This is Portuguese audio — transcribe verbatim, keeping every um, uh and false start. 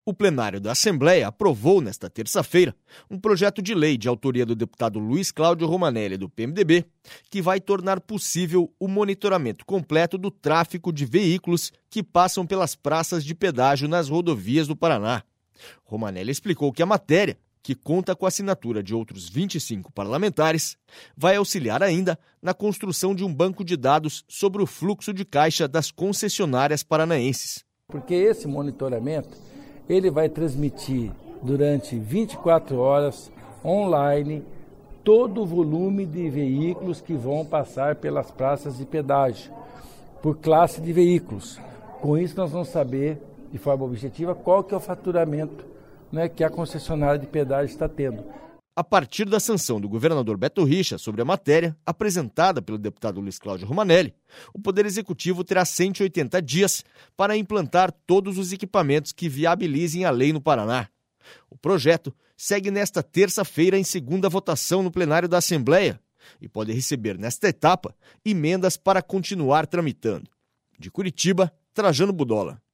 O plenário da Assembleia aprovou, nesta terça-feira, um projeto de lei de autoria do deputado Luiz Cláudio Romanelli, do P M D B, que vai tornar possível o monitoramento completo do tráfego de veículos que passam pelas praças de pedágio nas rodovias do Paraná. Romanelli explicou que a matéria, que conta com a assinatura de outros vinte e cinco parlamentares, vai auxiliar ainda na construção de um banco de dados sobre o fluxo de caixa das concessionárias paranaenses. Porque esse monitoramento ele vai transmitir durante vinte e quatro horas online todo o volume de veículos que vão passar pelas praças de pedágio, por classe de veículos. Com isso nós vamos saber de forma objetiva qual que é o faturamento, né, que a concessionária de pedágio está tendo. A partir da sanção do governador Beto Richa sobre a matéria, apresentada pelo deputado Luiz Cláudio Romanelli, o Poder Executivo terá cento e oitenta dias para implantar todos os equipamentos que viabilizem a lei no Paraná. O projeto segue nesta terça-feira em segunda votação no plenário da Assembleia e pode receber nesta etapa emendas para continuar tramitando. De Curitiba, Trajano Budola.